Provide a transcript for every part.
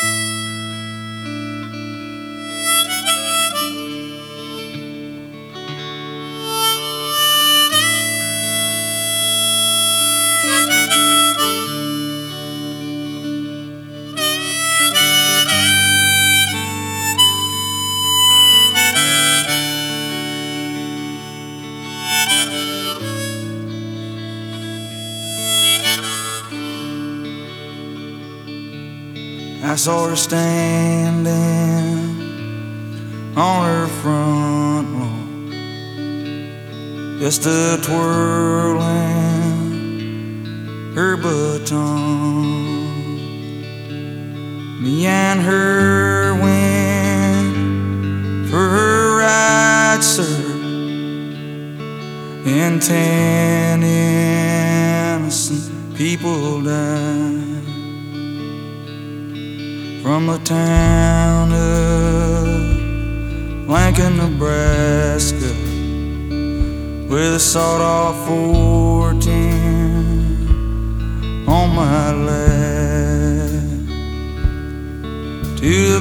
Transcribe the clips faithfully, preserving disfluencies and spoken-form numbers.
I saw her standing on her front lawn, just a twirling her baton. Me and her went for her ride, sir, and ten innocent people died. From the town of Lincoln, Nebraska, with a sawed-off fourteen on my lap, to the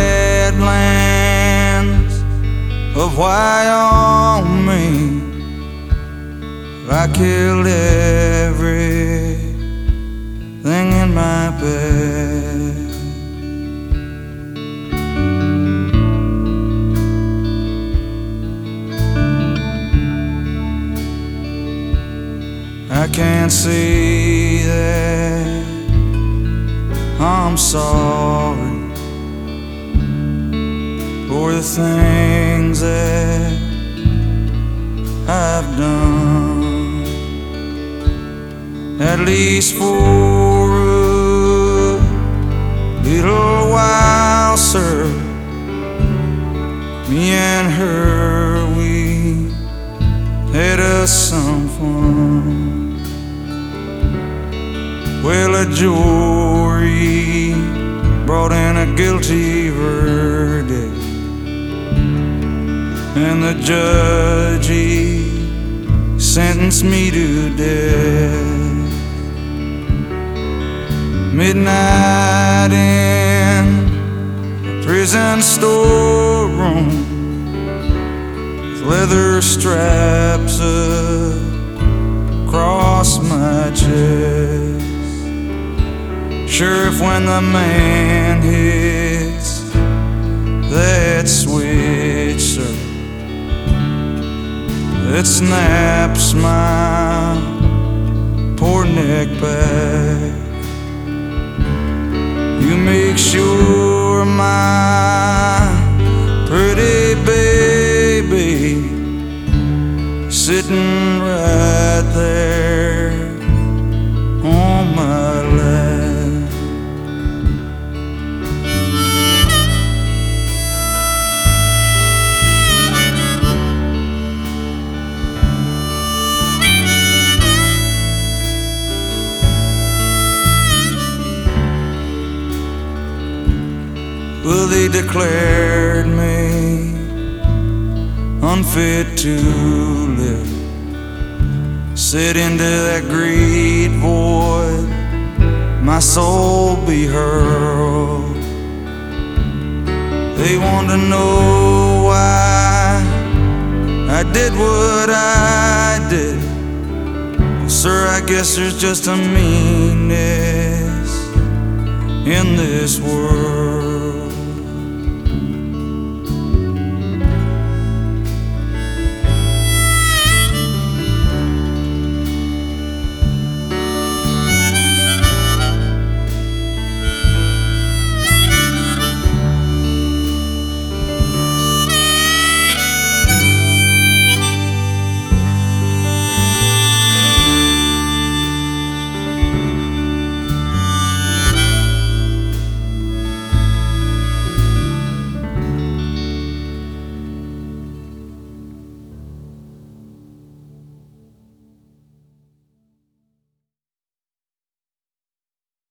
Badlands of Wyoming, I killed everything in my path. I can't say that I'm sorry for the things that I've done, at least for a little while, sir. Me and her, we had us some fun. Well, a jury brought in a guilty verdict, and the judge, he sentenced me to death. Midnight in a prison storeroom, with leather straps across my chest. Sheriff, when the man hits that switch, sir, it snaps my poor neck back. You make sure my pretty baby sitting right there on my lap. Well, they declared me unfit to live, said into that great void my soul be hurled. They want to know why I did what I did. Sir, I guess there's just a meanness in this world.